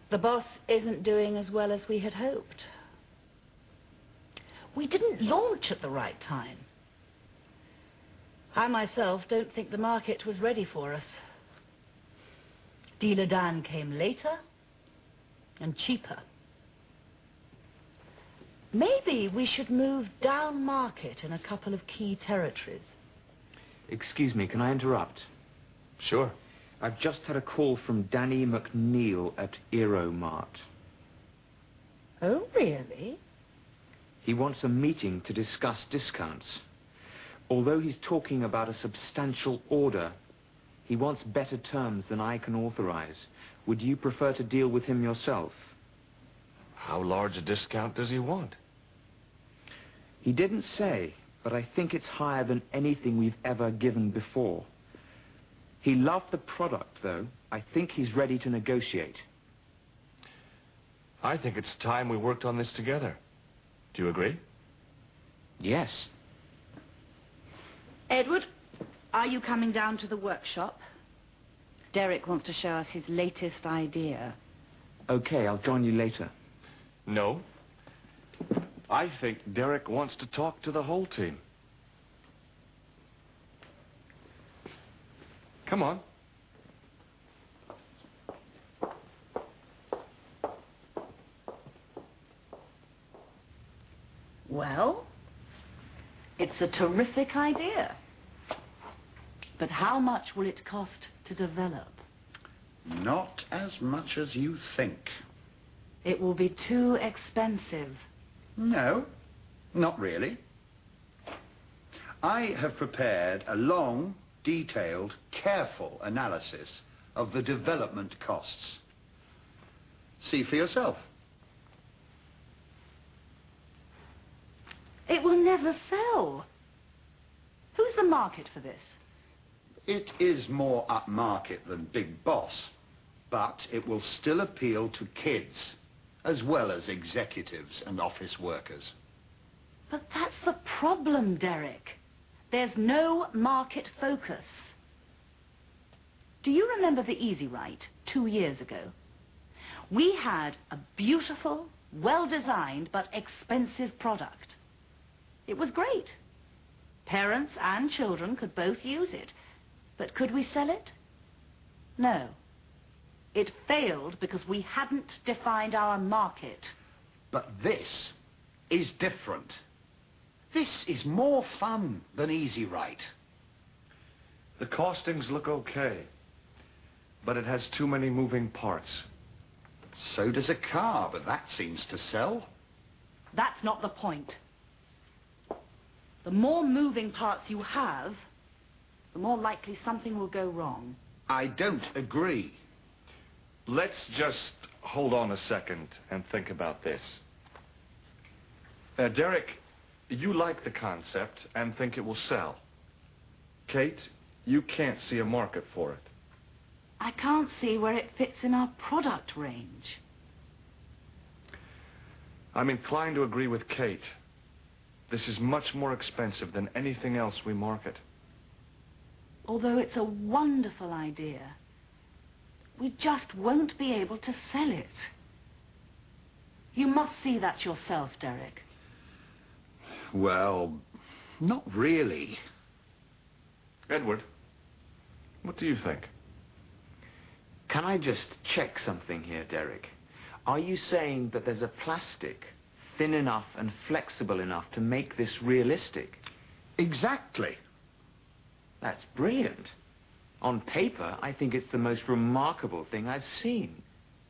The boss isn't doing as well as we had hoped. We didn't launch at the right time. I myself don't think the market was ready for us. Dealer Dan came later and cheaper. Maybe we should move down market in a couple of key territories. Excuse me, can I interrupt? Sure. I've just had a call from Danny McNeil at Aeromart. Oh, really? He wants a meeting to discuss discounts. Although he's talking about a substantial order, he wants better terms than I can authorize. Would you prefer to deal with him yourself? How large a discount does he want? He didn't say, but I think it's higher than anything we've ever given before. He loved the product, though. I think he's ready to negotiate. I think it's time we worked on this together. Do you agree? Yes. Edward, are you coming down to the workshop? Derek wants to show us his latest idea. Okay, I'll join you later. No. I think Derek wants to talk to the whole team. Come on. Well, it's a terrific idea. But how much will it cost to develop? Not as much as you think. It will be too expensive. No, not really. I have prepared a long, detailed, careful analysis of the development costs. See for yourself. It will never sell. Who's the market for this? It is more upmarket than Big Boss, but it will still appeal to kids, as well as executives and office workers. But that's the problem, Derek. There's no market focus. Do you remember the Easy Rite 2 years ago? We had a beautiful, well-designed, but expensive product. It was great. Parents and children could both use it. But could we sell it? No. It failed because we hadn't defined our market. But this is different. This is more fun than Easy Rite. The costings look okay, but it has too many moving parts. So does a car, but that seems to sell. That's not the point. The more moving parts you have, the more likely something will go wrong. I don't agree. Let's just hold on a second and think about this. Derek, you like the concept and think it will sell. Kate, you can't see a market for it. I can't see where it fits in our product range. I'm inclined to agree with Kate. This is much more expensive than anything else we market. Although it's a wonderful idea, we just won't be able to sell it. You must see that yourself, Derek. Well, not really. Edward, what do you think? Can I just check something here, Derek? Are you saying that there's a plastic thin enough and flexible enough to make this realistic? Exactly. That's brilliant. On paper, I think it's the most remarkable thing I've seen.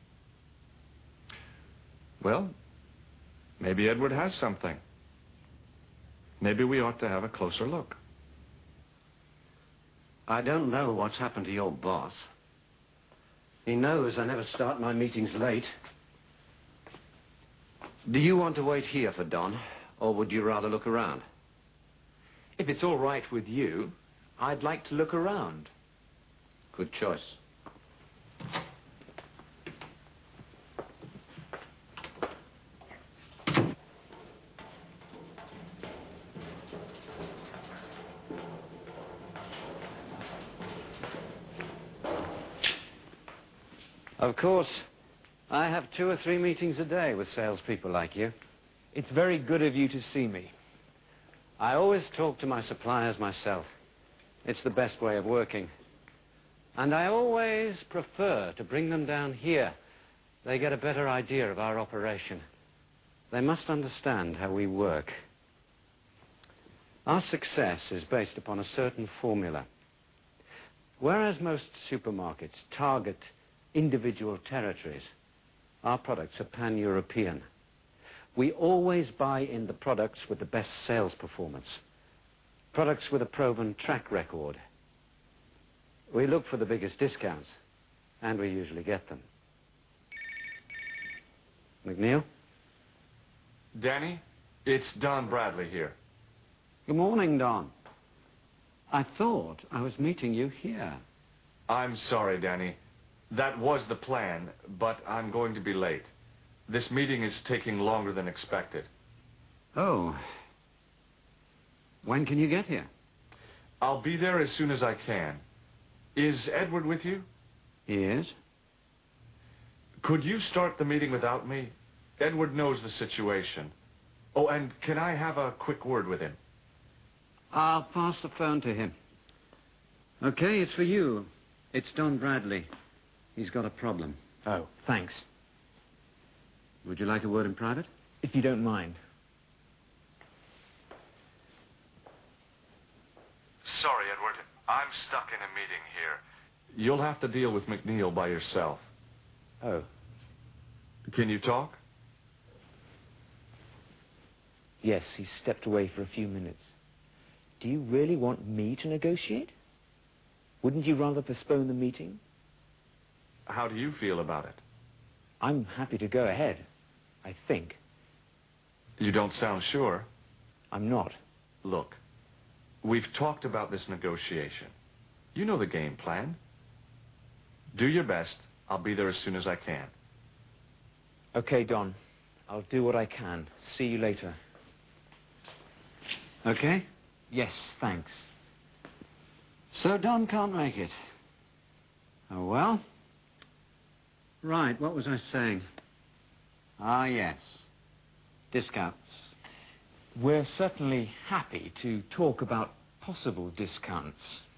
Well, maybe Edward has something. Maybe we ought to have a closer look. I don't know what's happened to your boss. He knows I never start my meetings late. Do you want to wait here for Don, or would you rather look around? If it's all right with you, I'd like to look around. Good choice. Of course, I have 2 or 3 meetings a day with salespeople like you. It's very good of you to see me. I always talk to my suppliers myself. It's the best way of working. And I always prefer to bring them down here. They get a better idea of our operation. They must understand how we work. Our success is based upon a certain formula. Whereas most supermarkets target individual territories, our products are pan-European. We always buy in the products with the best sales performance, products with a proven track record. We look for the biggest discounts, and we usually get them. McNeil? Danny, it's Don Bradley here. Good morning, Don. I thought I was meeting you here. I'm sorry, Danny. That was the plan, but I'm going to be late. This meeting is taking longer than expected. Oh. When can you get here? I'll be there as soon as I can. Is Edward with you? He is. Could you start the meeting without me? Edward knows the situation. Oh, and can I have a quick word with him? I'll pass the phone to him. Okay, it's for you. It's Don Bradley. He's got a problem. Oh, thanks. Would you like a word in private? If you don't mind. Sorry, Edward. I'm stuck in a meeting here. You'll have to deal with McNeil by yourself. Oh. Can you talk? Yes, he stepped away for a few minutes. Do you really want me to negotiate? Wouldn't you rather postpone the meeting? How do you feel about it? I'm happy to go ahead, I think. You don't sound sure. I'm not. Look, we've talked about this negotiation. You know the game plan. Do your best. I'll be there as soon as I can. Okay, Don. I'll do what I can. See you later. Okay? Yes, thanks. So Don can't make it. Oh, well. Right, what was I saying? Ah, yes. Discounts. We're certainly happy to talk about possible discounts.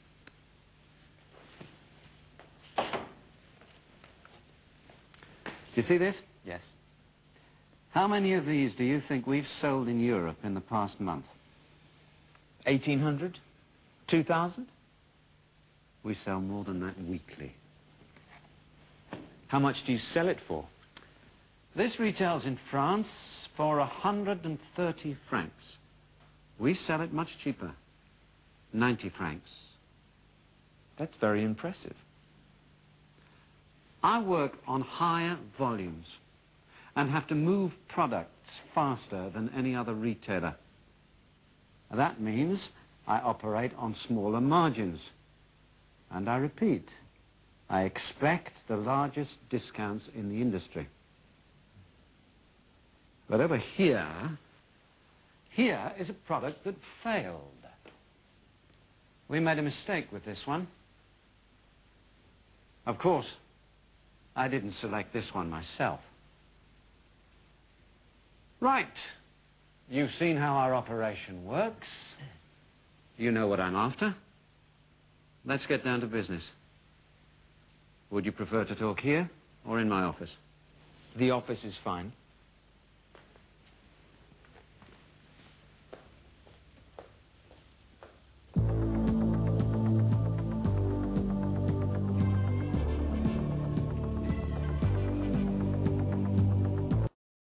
Do you see this? Yes. How many of these do you think we've sold in Europe in the past month? 1,800? 2,000? We sell more than that weekly. How much do you sell it for? This retails in France for 130 francs. We sell it much cheaper. 90 francs. That's very impressive. I work on higher volumes and have to move products faster than any other retailer. That means I operate on smaller margins. And I repeat, I expect the largest discounts in the industry. But over here is a product that failed. We made a mistake with this one. Of course, I didn't select this one myself. Right. You've seen how our operation works. You know what I'm after. Let's get down to business. Would you prefer to talk here or in my office? The office is fine.